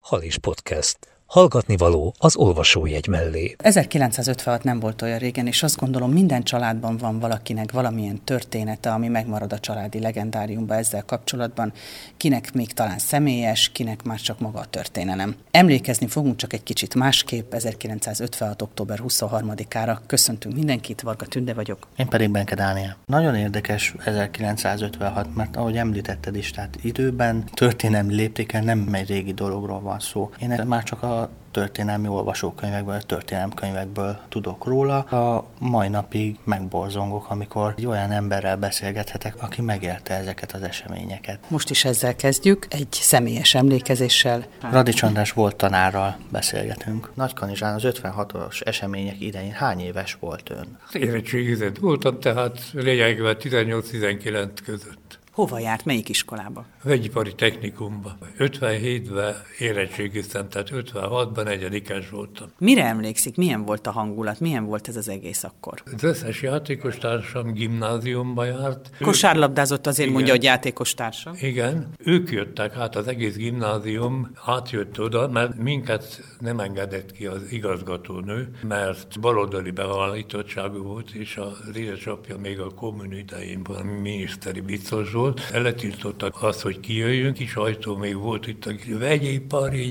Halis Podcast. Hallgatni való az olvasójegy mellé. 1956 nem volt olyan régen, és azt gondolom, minden családban van valakinek valamilyen története, ami megmarad a családi legendáriumban ezzel kapcsolatban. Kinek még talán személyes, kinek már csak maga a történelem. Emlékezni fogunk csak egy kicsit másképp 1956. október 23-ára. Köszöntünk mindenkit, Varga Tünde vagyok. Én pedig Benke Dániel. Nagyon érdekes 1956, mert ahogy említetted is, tehát időben történelmi léptéken nem egy régi dologról van szó. Én már csak a történelmi olvasókönyvekből, történelemkönyvekből tudok róla. A mai napig megborzongok, amikor egy olyan emberrel beszélgethetek, aki megélte ezeket az eseményeket. Most is ezzel kezdjük, egy személyes emlékezéssel. Radics András volt tanárral beszélgetünk. Nagykanizsán az 56-os események idején hány éves volt ön? Érettségizett voltam, tehát lényegében 18-19 között. Hova járt, melyik iskolába? Vegyipari technikumba. 57-ben érettségiztem, tehát 56-ban negyedikes voltam. Mire emlékszik? Milyen volt a hangulat? Milyen volt ez az egész akkor? Az összes játékostársam gimnáziumba járt. Kosárlabdázott, azért igen. Mondja, hogy játékostársam. Igen, ők jöttek át, az egész gimnázium átjött oda, mert minket nem engedett ki az igazgatónő, mert baloldali beállítottságú volt, és az édesapja még a kommun idején valami miniszteri biztos volt. Letiltottak azt, hogy kijöjjünk, kis ajtó még volt itt, aki vegyipari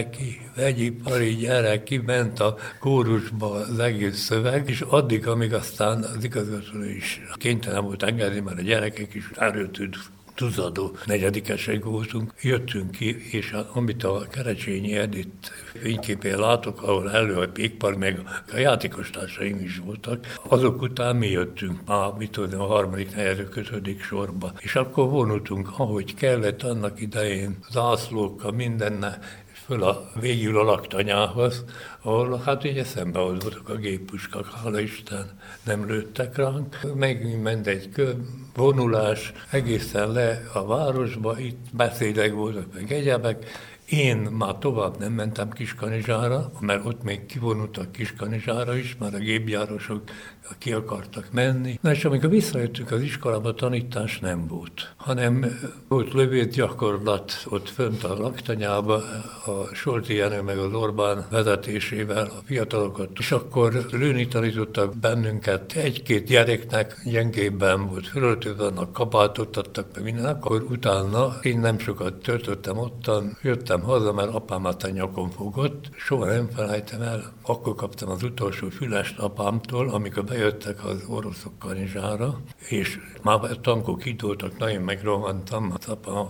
gyere ki, ment a kórusba az egész szöveg, és addig, amíg aztán az igazgató is kénytelen volt engedni, mert a gyerekek is erőtűnt tuzadó negyedikesek voltunk, jöttünk ki, és amit a Kerecsényi Edith fényképén látok, ahol elő a Pékpar, meg a játékostársaim is voltak, azok után mi jöttünk már, a harmadik, negyedik, ötödik sorba. És akkor vonultunk, ahogy kellett annak idején, zászlókkal, mindenne, föl végül a laktanyához, ahol hát ugye szembe voltak a géppuskák, hála Isten, nem lőttek ránk. Megment egy vonulás egészen le a városba, itt beszédek voltak, meg egyebek. Én már tovább nem mentem Kiskanizsára, mert ott még kivonultak Kiskanizsára is, már a gépjárosok ki akartak menni. Na és amikor visszajöttünk az iskolába, tanítás nem volt, hanem volt lövészgyakorlat ott fönt a laktanyába, a Solti Jenő meg az Orbán vezetésével a fiatalokat, és akkor lőni tanítottak bennünket, egy-két gyereknek gyengébben volt fölöltözve, annak kabátot adtak meg minden, akkor utána én nem sokat töltöttem ottan, jöttem haza, mert apám a nyakon fogott, soha nem felejtem el, akkor kaptam az utolsó fülest apámtól, amikor bejöttek az oroszok Kanizsára, és már a tankok indultak, nagyon megrohantam, az apám,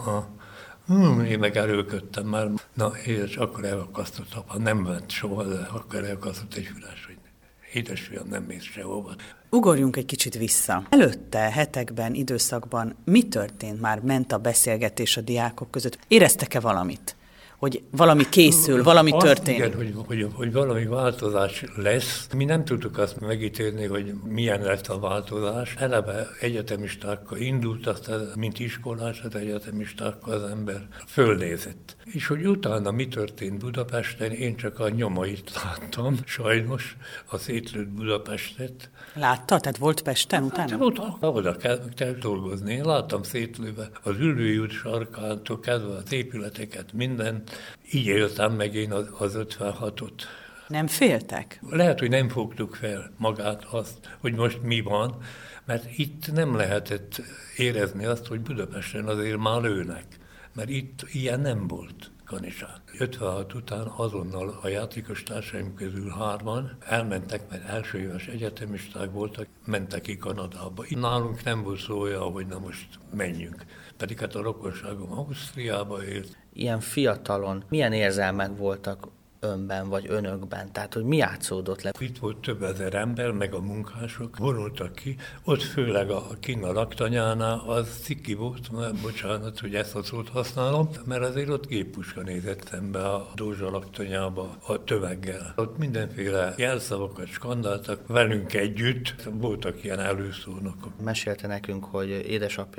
én meg erőködtem már, na és akkor elakasztott apám, nem vett soha, de akkor elakasztott egy füles, hogy édesfiam, nem mész sehova. Ugorjunk egy kicsit vissza. Előtte, hetekben, időszakban mi történt? Már ment a beszélgetés a diákok között? Éreztek-e valamit? Hogy valami készül, valami történik? Igen, hogy valami változás lesz. Mi nem tudtuk azt megítélni, hogy milyen lesz a változás. Eleve egyetemistákkal indult, aztán mint iskolás, az egyetemistákkal az ember fölnézett. És hogy utána mi történt Budapesten, én csak a nyomait láttam, sajnos, a szétlőtt Budapestet. Látta? Tehát volt Pesten utána? Hát, oda kell dolgozni. Én láttam szétlőve az Ülői út sarkántól kezdve az épületeket, mindent. Így éltem meg én az 56-ot. Nem féltek? Lehet, hogy nem fogtuk fel magát azt, hogy most mi van, mert itt nem lehetett érezni azt, hogy Budapesten azért már lőnek, mert itt ilyen nem volt Kanizsán. 56 után azonnal a játékostársaim közül 3-an elmentek, mert első éves egyetemisták voltak, mentek ki Kanadába. Itt nálunk nem volt szó olyan, hogy na most menjünk. Pedig hát a rokonságom Ausztriába élt. Ilyen fiatalon milyen érzelmek voltak önben vagy önökben? Tehát, hogy mi játszódott le? Itt volt több ezer ember, meg a munkások vonultak ki. Ott főleg a kinn a laktanyánál az ciki volt, mert bocsánat, hogy ezt a szót használom, mert azért ott géppuska nézett szembe a Dózsa laktanyába a tömeggel. Ott mindenféle jelszavakat skandáltak velünk együtt, voltak ilyen előszónokok. Mesélte nekünk, hogy édesapja egy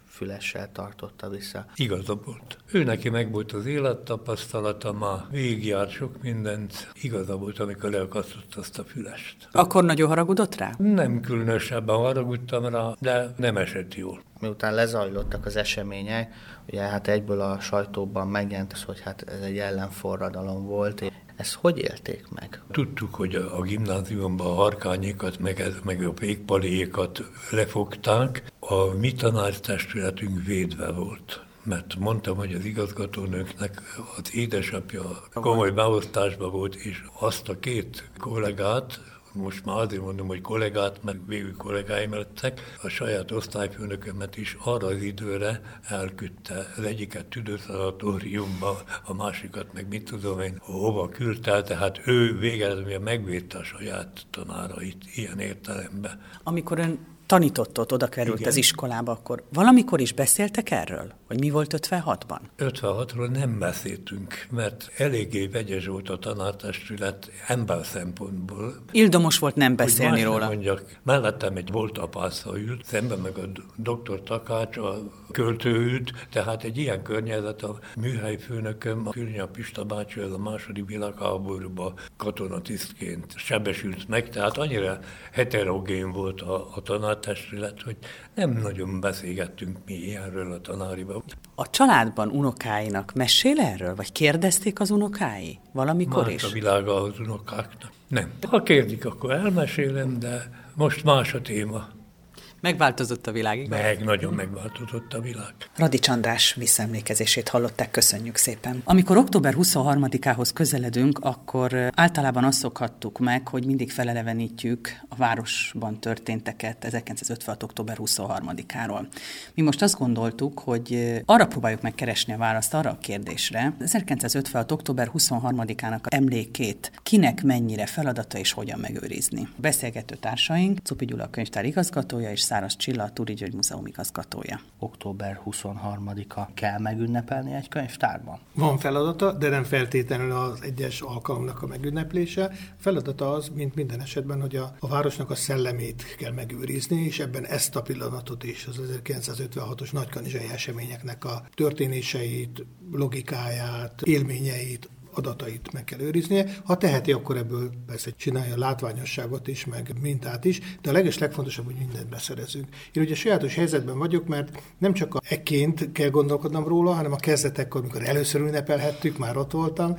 fülessel tartotta vissza. Igaza volt. Ő neki meg volt az élettapasztalata, ma végigjárt sok mindent. Igaza volt, amikor elkasztott azt a fülest. Akkor nagyon haragudott rá? Nem különösebben haragudtam rá, de nem esett jól. Miután lezajlottak az események, ugye hát egyből a sajtóban megjelent az, hogy hát ez egy ellenforradalom volt. Ezt hogy élték meg? Tudtuk, hogy a gimnáziumban a harkányékat, meg a pékpalékat lefogták. A mi tanártestületünk védve volt. Mert mondtam, hogy az igazgatónőknek az édesapja komoly beosztásban volt, és azt a két kollégát, most már azért mondom, hogy kollégát, mert végül kollégáim lettek, a saját osztályfőnökömet is arra az időre elküldte. Az egyiket tüdőszanatóriumba, a másikat meg mit tudom én, hova küldte, tehát ő végeredményben megvédte a saját tanárait ilyen értelemben. Amikor ön tanított ott, oda került az iskolába, akkor valamikor is beszéltek erről? Hogy mi volt 56-ban? 56-ról nem beszéltünk, mert eléggé vegyes volt a tanártestület ember szempontból. Ildomos volt nem beszélni róla. Mondjak, mellettem egy volt apásza ült, szemben meg a doktor Takács, a költő ült, tehát egy ilyen környezet a műhelyfőnököm, a Kürnya Pista bácsi, ez a második világháborúban katonatisztként sebesült meg, tehát annyira heterogén volt a tanártestület, hogy nem nagyon beszélgettünk mi ilyenről a tanáriban. A családban unokáinak mesél erről? Vagy kérdezték az unokái? Valamikor más is? a világa az unokáknak. Nem. Ha kérdik, akkor elmesélem, de most más a téma. Megváltozott a világ, igaz? Nagyon megváltozott a világ. Radics András visszaemlékezését hallották, köszönjük szépen. Amikor október 23-ához közeledünk, akkor általában azt szokhattuk meg, hogy mindig felelevenítjük a városban történteket 1956. október 23-áról. Mi most azt gondoltuk, hogy arra próbáljuk megkeresni a választ arra a kérdésre, 1956. október 23-ának emlékét kinek mennyire feladata és hogyan megőrizni. A beszélgető társaink Czupi Gyula a könyvtár igazgatója és Száraz Csilla a Turi György Múzeum igazgatója. Október 23-a kell megünnepelni egy könyvtárban? Van feladata, de nem feltétlenül az egyes alkalomnak a megünneplése. Feladata az, mint minden esetben, hogy a városnak a szellemét kell megőrizni, és ebben ezt a pillanatot is, az 1956-os nagykanizsai eseményeknek a történéseit, logikáját, élményeit, adatait meg kell őriznie. Ha teheti, akkor ebből persze csinálja látványosságot is, meg mintát is, de a legfontosabb, hogy mindent beszerezünk. Én ugye sajátos helyzetben vagyok, mert nem csak ekként kell gondolkodnom róla, hanem a kezdetekkor, amikor először ünnepelhettük, már ott voltam,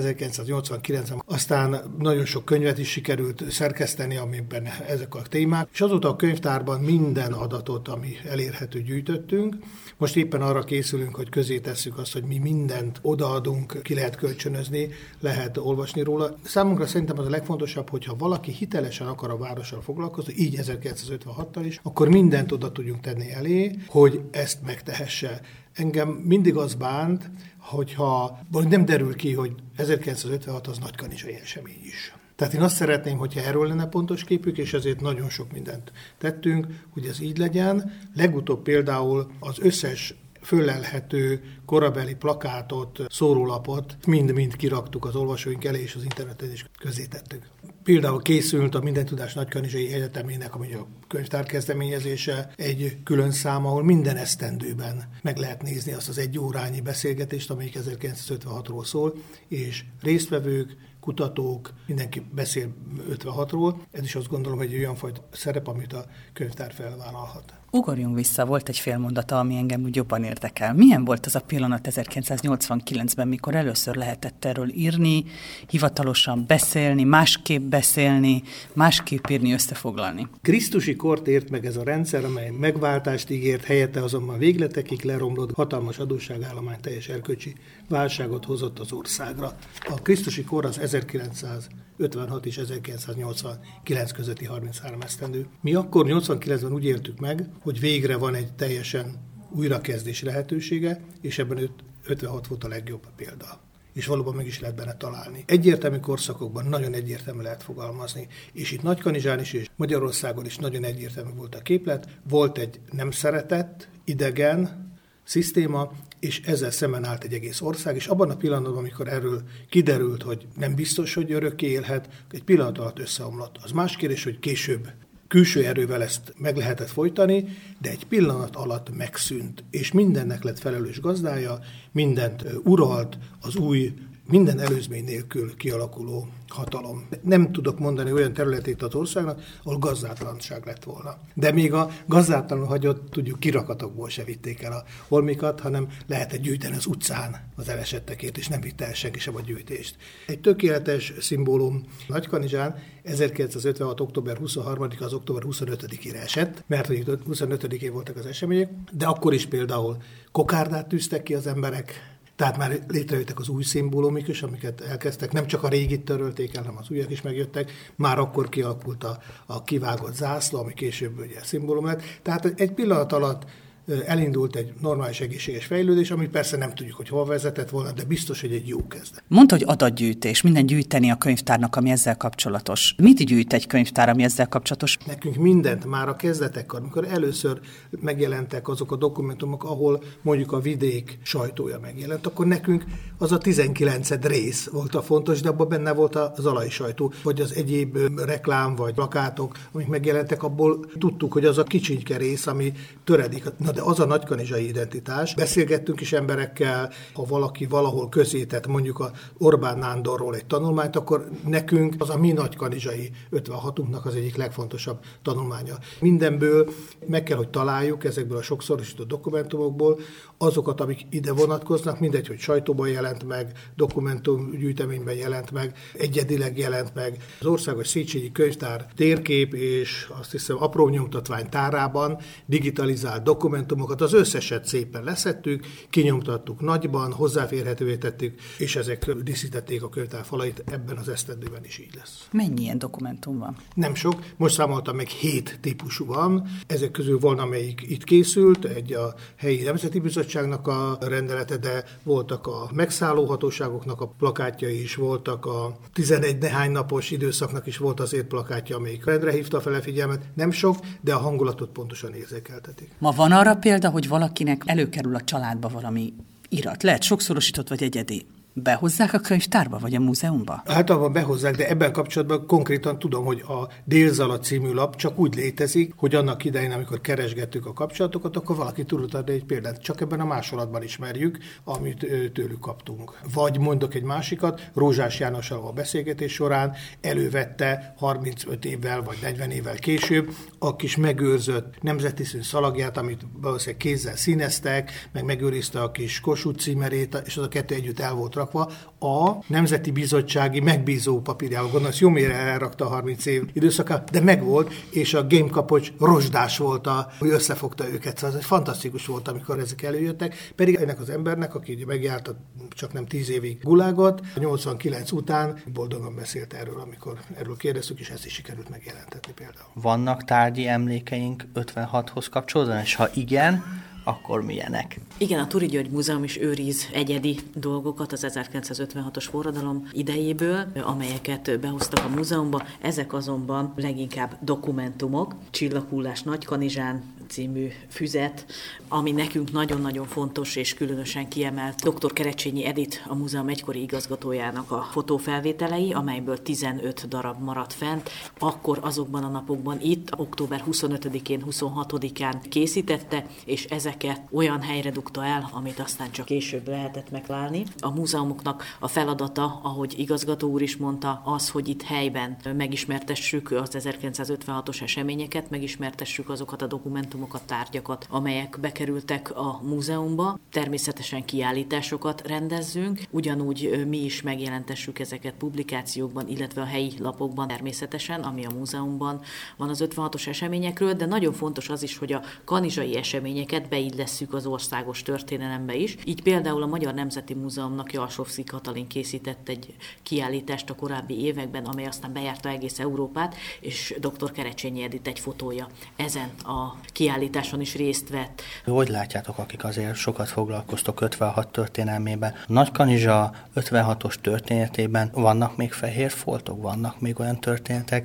1989-ben. Aztán nagyon sok könyvet is sikerült szerkeszteni, amiben ezek a témák, és azóta a könyvtárban minden adatot, ami elérhető, gyűjtöttünk. Most éppen arra készülünk, hogy közé tesszük azt, hogy mi mindent odaadunk, ki lehet kölcsönözni, lehet olvasni róla. Számunkra szerintem az a legfontosabb, hogyha valaki hitelesen akar a várossal foglalkozni, így 1956-tal is, akkor mindent oda tudjunk tenni elé, hogy ezt megtehesse. Engem mindig az bánt, hogyha nem derül ki, hogy 1956 az nagykanizsai esemény is. Tehát én azt szeretném, hogyha erről lenne pontos képük, és ezért nagyon sok mindent tettünk, hogy ez így legyen. Legutóbb például az összes föllelhető korabeli plakátot, szórólapot mind-mind kiraktuk az olvasóink elé, és az interneten is közzétettük. Például készült a Mindentudás Nagykanizsai Egyetemének, ami a könyvtár kezdeményezése, egy külön szám, ahol minden esztendőben meg lehet nézni azt az egy órányi beszélgetést, amelyik 1956-ról szól, és résztvevők, kutatók, mindenki beszél 56-ról. Ez is azt gondolom, hogy egy olyan fajta szerep, amit a könyvtár felvállalhat. Ugorjunk vissza, volt egy fél mondata, ami engem úgy jobban érdekel. Milyen volt az a pillanat 1989-ben, mikor először lehetett erről írni, hivatalosan beszélni, másképp írni, összefoglalni? Krisztusi kort ért meg ez a rendszer, amely megváltást ígért, helyette azonban végletekig leromlott, hatalmas adósságállomány, teljes erkölcsi válságot hozott az országra. A krisztusi kor az 1956 és 1989 közötti 33 esztendő. Mi akkor 89-ben úgy éltük meg, hogy végre van egy teljesen újrakezdés lehetősége, és ebben 56 volt a legjobb példa. És valóban meg is lehet benne találni. Egyértelmű korszakokban nagyon egyértelmű lehet fogalmazni, és itt Nagykanizsán is, és Magyarországon is nagyon egyértelmű volt a képlet. Volt egy nem szeretett, idegen szisztéma, és ezzel szemben állt egy egész ország, és abban a pillanatban, amikor erről kiderült, hogy nem biztos, hogy örökké élhet, egy pillanat alatt összeomlott. Az más kérdés, hogy később külső erővel ezt meg lehetett folytani, de egy pillanat alatt megszűnt, és mindennek lett felelős gazdája, mindent uralt az új, minden előzmény nélkül kialakuló hatalom. Nem tudok mondani olyan területét az országnak, ahol gazdátlanság lett volna. De még a gazdátlanul hagyott, tudjuk, kirakatokból se vitték el a holmikat, hanem lehetett gyűjteni az utcán az elesettekért, és nem vitte el senki sem a gyűjtést. Egy tökéletes szimbólum Nagykanizsán 1956. október 23-a az október 25-ére esett, mert hogy 25-én voltak az események, de akkor is például kokárdát tűztek ki az emberek, tehát már létrejöttek az új szimbólumik is, amiket elkezdtek, nem csak a régit törölték el, hanem az újak is megjöttek, már akkor kialakult a kivágott zászló, ami később ugye szimbólum lett. Tehát egy pillanat alatt elindult egy normális, egészséges fejlődés, ami persze nem tudjuk, hogy hol vezetett volna, de biztos, hogy egy jó kezdet. Mondta, hogy adatgyűjtés, minden gyűjteni a könyvtárnak, ami ezzel kapcsolatos. Mit gyűjt egy könyvtár, ami ezzel kapcsolatos? Nekünk mindent már a kezdetekkor, amikor először megjelentek azok a dokumentumok, ahol mondjuk a vidék sajtója megjelent, akkor nekünk az a 19. rész volt a fontos, de abban benne volt az alai sajtó, vagy az egyéb reklám, vagy plakátok, amik megjelentek, abból tudtuk, hogy az a kicsinyke rész, ami töredik. Na de az a nagykanizsai identitás. Beszélgettünk is emberekkel, ha valaki valahol közétett mondjuk a Orbán Nándorról egy tanulmányt, akkor nekünk az a mi nagykanizsai 56-unknak az egyik legfontosabb tanulmánya. Mindenből meg kell, hogy találjuk ezekből a sokszorosított dokumentumokból azokat, amik ide vonatkoznak, mindegy, hogy sajtóban jelent meg, dokumentumgyűjteményben jelent meg, egyedileg jelent meg. Az Országos Széchenyi Könyvtár térkép és azt hiszem apró nyomtatvány tárában digitalizált dokumentumokat, az összeset szépen leszettük, kinyomtattuk nagyban, hozzáférhetővé tettük, és ezek díszítették a könyvtár falait, ebben az esztendőben is így lesz. Mennyi ilyen dokumentum van? Nem sok, most számoltam meg 7 típusú van, ezek közül van, amelyik itt készült, egy a helyi Nemzeti Bizottságnak a rendelete, de voltak a megszállóhatóságoknak a plakátjai is, voltak a 11 nehány napos időszaknak is volt azért plakátja, amelyik rendre hívta fel a figyelmet. Nem sok, de a hangulatot pontosan érzékeltetik. Ma van arra példa, hogy valakinek előkerül a családba valami irat, lehet sokszorosított vagy egyedi. Behozzák a könyvtárba, vagy a múzeumba? Általában behozzák, de ebben kapcsolatban konkrétan tudom, hogy a Délzalat című lap csak úgy létezik, hogy annak idején, amikor keresgettük a kapcsolatokat, akkor valaki tudott adni egy példát. Csak ebben a másolatban ismerjük, amit tőlük kaptunk. Vagy mondok egy másikat, Rózsás Jánossal a beszélgetés során elővette 35 évvel vagy 40 évvel később a kis megőrzött nemzeti szín szalagját, amit valószínűleg kézzel színeztek, meg megőrizte a kis Kossuth címerét, és az a kettő együtt el volt rakva a Nemzeti Bizottsági megbízó papírjával. Gondolom, ezt jó mélyre elrakta a 30 év időszaka, de megvolt, és a gémkapocs rozsdás volt, hogy összefogta őket. Szóval ez fantasztikus volt, amikor ezek előjöttek. Pedig ennek az embernek, aki megjárta csak nem 10 évig gulágot, 89 után boldogan beszélt erről, amikor erről kérdeztük, és ezt is sikerült megjelentetni például. Vannak tárgyi emlékeink 56-hoz kapcsolódóan, és ha igen, akkor milyenek? Igen, a Turi György Múzeum is őriz egyedi dolgokat az 1956-os forradalom idejéből, amelyeket behoztak a múzeumba. Ezek azonban leginkább dokumentumok. Csillaghullás Nagykanizsán című füzet, ami nekünk nagyon-nagyon fontos és különösen kiemelt. Dr. Kerecsényi Edith, a múzeum egykori igazgatójának a fotófelvételei, amelyből 15 darab maradt fent. Akkor azokban a napokban itt, október 25-én, 26-án készítette, és ezeket olyan helyre dugta el, amit aztán csak később lehetett meglálni. A múzeumoknak a feladata, ahogy igazgató úr is mondta, az, hogy itt helyben megismertessük az 1956-os eseményeket, megismertessük azokat a dokumentumokat, tárgyakat, amelyek bekerültek a múzeumba. Természetesen kiállításokat rendezzünk, ugyanúgy mi is megjelentessük ezeket publikációkban, illetve a helyi lapokban természetesen, ami a múzeumban van az 56-os eseményekről, de nagyon fontos az is, hogy a kanizsai eseményeket beillesszük az országos történelembe is. Így például a Magyar Nemzeti Múzeumnak Jalsovszky Katalin készített egy kiállítást a korábbi években, amely aztán bejárta egész Európát, és dr. Kerecsényi Edith egy fotója ezen a kiállításon is részt vett. Hogy látjátok, akik azért sokat foglalkoztok 56 történelmében, Nagykanizsa 56-os történetében vannak még fehér foltok, vannak még olyan történetek,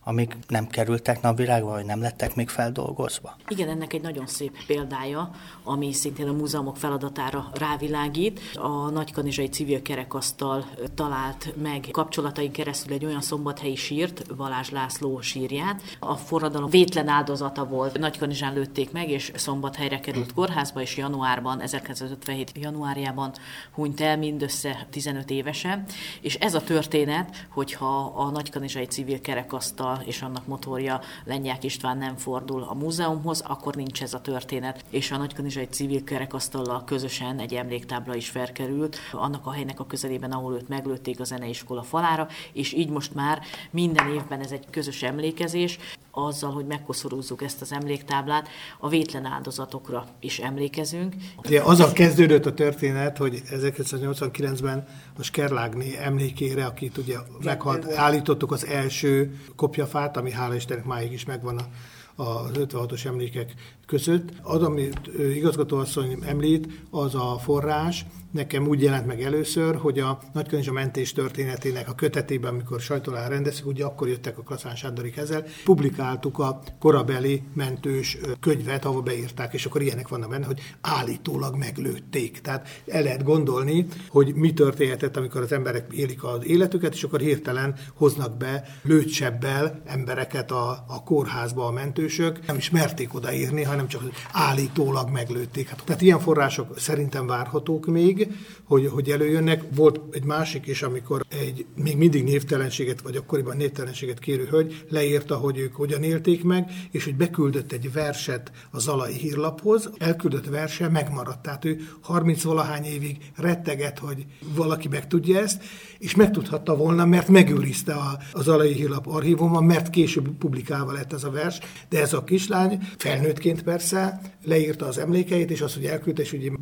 amik nem kerültek napvilágba, vagy nem lettek még feldolgozva? Igen, ennek egy nagyon szép példája, ami szintén a múzeumok feladatára rávilágít. A Nagykanizsai Civil Kerekasztal talált meg kapcsolataink keresztül egy olyan szombathelyi sírt, Balázs László sírját. A forradalom vétlen áldozata volt. Nagykanizsán lőtték meg, és Szombathelyre került kórházba, és januárban, 1957. januárjában hunyt el, mindössze 15 évesen. És ez a történet, hogyha a Nagykanizsai Civil Kerekasztal és annak motorja Lengyák István nem fordul a múzeumhoz, akkor nincs ez a történet. És a Nagykanizsai Civil Kerekasztallal közösen egy emléktábla is felkerült annak a helynek a közelében, ahol őt meglőtték, a zeneiskola falára, és így most már minden évben ez egy közös emlékezés, azzal, hogy megkoszorúzzuk ezt az emléktáblát, a vétlen áldozatokra is emlékezünk. Ugye azzal kezdődött a történet, hogy 1989-ben a Skerlágné emlékére, akit ugye meghalt, állítottuk az első kopjafát, ami hála Istennek máig is megvan az 56-os emlékek között. Az, amit igazgatóasszony említ, az a forrás. Nekem úgy jelent meg először, hogy a Nagykanizsa mentés történetének a kötetében, amikor sajtó alá rendezik, ugye akkor jöttek a Kaszán Sándorik ezzel, publikáltuk a korabeli mentős könyvet, ahol beírták, és akkor ilyenek vannak benne, hogy állítólag meglőtték. Tehát el lehet gondolni, hogy mi történhetett, amikor az emberek élik az életüket, és akkor hirtelen hoznak be lőttsebbel embereket a kórházba a mentősök. Nem is merték odaírni, hanem csak állítólag meglőtték. Tehát ilyen források szerintem várhatók még, hogy előjönnek. Volt egy másik is, amikor egy még mindig névtelenséget, vagy akkoriban névtelenséget kérő hölgy leírta, hogy ők hogyan élték meg, és hogy beküldött egy verset a Zalai Hírlaphoz. Elküldött verse megmaradt. Tehát ő 30-valahány évig retteget, hogy valaki megtudja ezt, és megtudhatta volna, mert megőrizte a Zalai Hírlap archívumban, mert később publikálva lett ez a vers, de ez a kislány felnőttként persze leírta az emlékeit, és azt, hogy elküldte, és ugye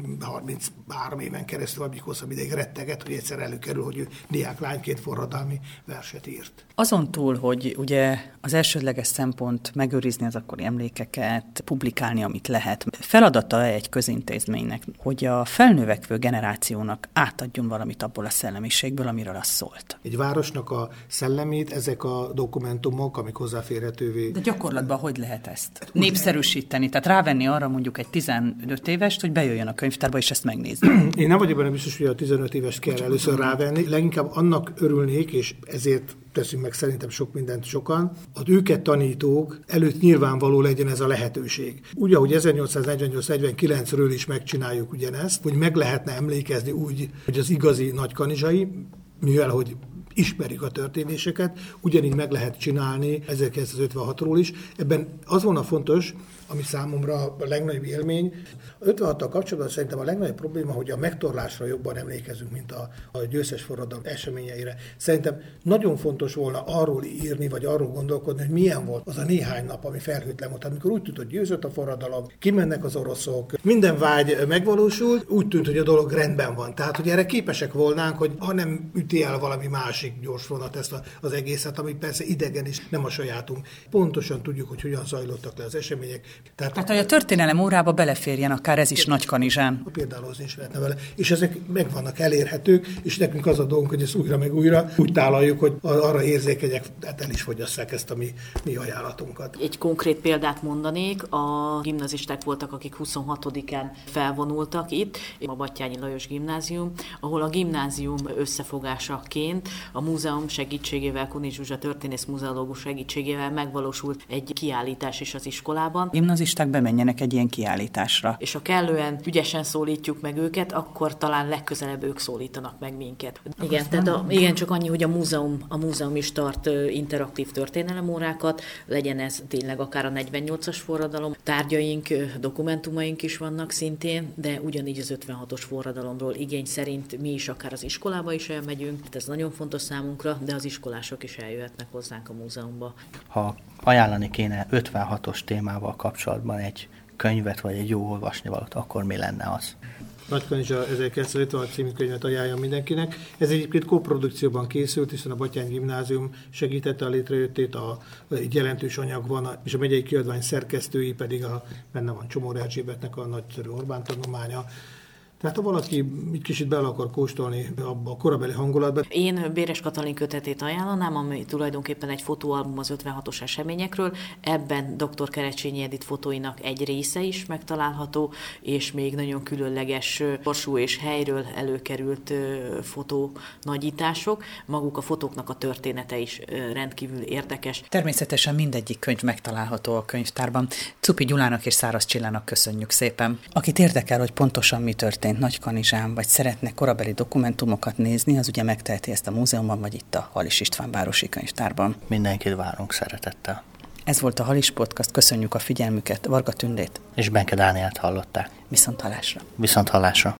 33 éven keresztül, amíg hosszabb ideig retteget, hogy egyszer előkerül, hogy ő diáklányként forradalmi verset írt. Azon túl, hogy ugye az elsődleges szempont megőrizni az akkori emlékeket, publikálni, amit lehet, feladata egy közintézménynek, hogy a felnövekvő generációnak átadjon valamit abból a szellemiségből, amiről az szólt. Egy városnak a szellemét ezek a dokumentumok, amik hozzáférhetővé. De gyakorlatban hogy lehet ezt népszerűsíteni? Tehát rávenni arra mondjuk egy 15 évest, hogy bejöjjön a könyvtárba, és ezt megnézni. Én nem vagyok benne biztos, hogy a 15 évest kell először rávenni. Leginkább annak örülnék, és ezért teszünk meg szerintem sok mindent sokan, az őket tanítók előtt nyilvánvaló legyen ez a lehetőség. Úgy, ahogy 1848-49-ről is megcsináljuk ugyanezt, hogy meg lehetne emlékezni úgy, hogy az igazi nagykanizsai, mivel hogy ismerik a történéseket, ugyanígy meg lehet csinálni 1956-ról is. Ebben az volna fontos, ami számomra a legnagyobb élmény. A 56-tal kapcsolatban szerintem a legnagyobb probléma, hogy a megtorlásra jobban emlékezünk, mint a győztes forradalom eseményeire. Szerintem nagyon fontos volna arról írni, vagy arról gondolkodni, hogy milyen volt az a néhány nap, ami felhőtlen volt. Amikor úgy tűnt, hogy győzött a forradalom, kimennek az oroszok, minden vágy megvalósult, úgy tűnt, hogy a dolog rendben van. Tehát, hogy erre képesek volnánk, hogy ha nem üti el valami másik gyors vonat ezt az egészet, ami persze idegen is, nem a sajátunk. Pontosan tudjuk, hogy hogyan zajlottak le az események. Tehát, hogy a történelem órába beleférjen akár ez is Nagykanizsán. Példálózni is lehetne vele. És ezek meg vannak elérhetők, és nekünk az a dolgunk, hogy ezt újra meg újra úgy tálaljuk, hogy arra érzékenyek, tehát el is fogyasszák ezt a mi ajánlatunkat. Egy konkrét példát mondanék, a gimnazisták voltak, akik 26-án felvonultak itt, a Batthyány Lajos Gimnázium, ahol a gimnázium összefogásaként a múzeum segítségével, Kunich Zsuzsa történész muzeológus segítségével megvalósult egy kiállítás is az iskolában. Gimnazisták bemenjenek egy ilyen kiállításra. És ha kellően ügyesen szólítjuk meg őket, akkor talán legközelebb ők szólítanak meg minket. Igen, tehát igen, csak annyi, hogy a múzeum is tart interaktív történelemórákat, legyen ez tényleg akár a 48-as forradalom. Tárgyaink, dokumentumaink is vannak szintén, de ugyanígy az 56-os forradalomról igény szerint mi is akár az iskolába is elmegyünk. Ez nagyon fontos számunkra, de az iskolások is eljöhetnek hozzánk a múzeumba. Ha ajánlani kéne 56-os témával kapcsolatban egy könyvet vagy egy jó olvasnivalót, akkor mi lenne az? Nagykanizsa 1956 című könyvet ajánlom mindenkinek. Ez egyébként koprodukcióban készült, hiszen a Batthyány Gimnázium segítette a létrejöttét, egy jelentős anyag van, és a megyei kiadvány szerkesztői pedig benne van Csomór Erzsébetnek a nagyszerű Orbán tanulmánya, Tehát ha valaki egy kicsit bele akar kóstolni abba a korabeli hangulatba. Én Béres Katalin kötetét ajánlanám, ami tulajdonképpen egy fotóalbum az 56-os eseményekről. Ebben dr. Kerecsényi Edit fotóinak egy része is megtalálható, és még nagyon különleges sorsú és helyről előkerült fotó nagyítások. Maguk a fotóknak a története is rendkívül érdekes. Természetesen mindegyik könyv megtalálható a könyvtárban. Cupi Gyulának és Száraz Csillának köszönjük szépen. Akit érdekel, hogy pontosan mi történt Nagykanizsán, vagy szeretne korabeli dokumentumokat nézni, az ugye megteheti ezt a múzeumban, vagy itt a Halis István városi könyvtárban. Mindenkit várunk szeretettel. Ez volt a Halis Podcast, köszönjük a figyelmüket, Varga Tündét És Benke Dánielt hallották. Viszonthallásra. Viszonthallásra.